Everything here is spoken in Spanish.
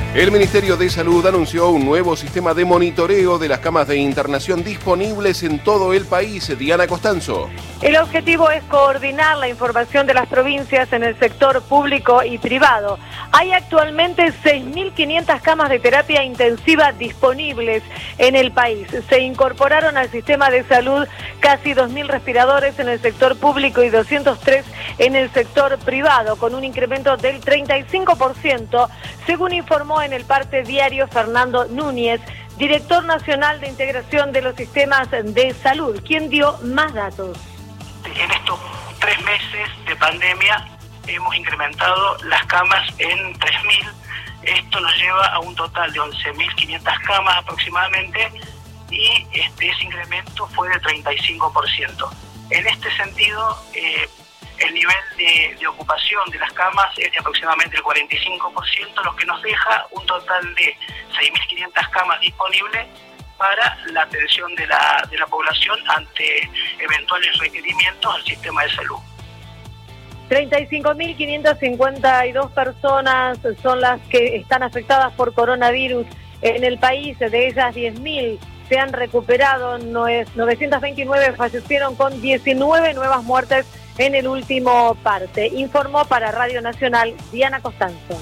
El Ministerio de Salud anunció un nuevo sistema de monitoreo de las camas de internación disponibles en todo el país. Diana Costanzo. El objetivo es coordinar la información de las provincias en el sector público y privado. Hay actualmente 6.500 camas de terapia intensiva disponibles en el país. Se incorporaron al sistema de salud casi 2.000 respiradores en el sector público y 203 en el sector privado, con un incremento del 35%, según informó en el parte diario Fernando Núñez, director nacional de integración de los sistemas de salud, quien dio más datos. En estos 3 meses de pandemia hemos incrementado las camas en 3.000. Esto nos lleva a un total de 11.500 camas aproximadamente y ese incremento fue de 35%. En este sentido, el nivel de ocupación de las camas es de aproximadamente el 45%, lo que nos deja un total de 6.500 camas disponibles para la atención de la población ante eventuales requerimientos al sistema de salud. 35.552 personas son las que están afectadas por coronavirus en el país, de ellas 10.000 se han recuperado, 929 fallecieron con 19 nuevas muertes en el último parte. Informó para Radio Nacional Diana Costanzo.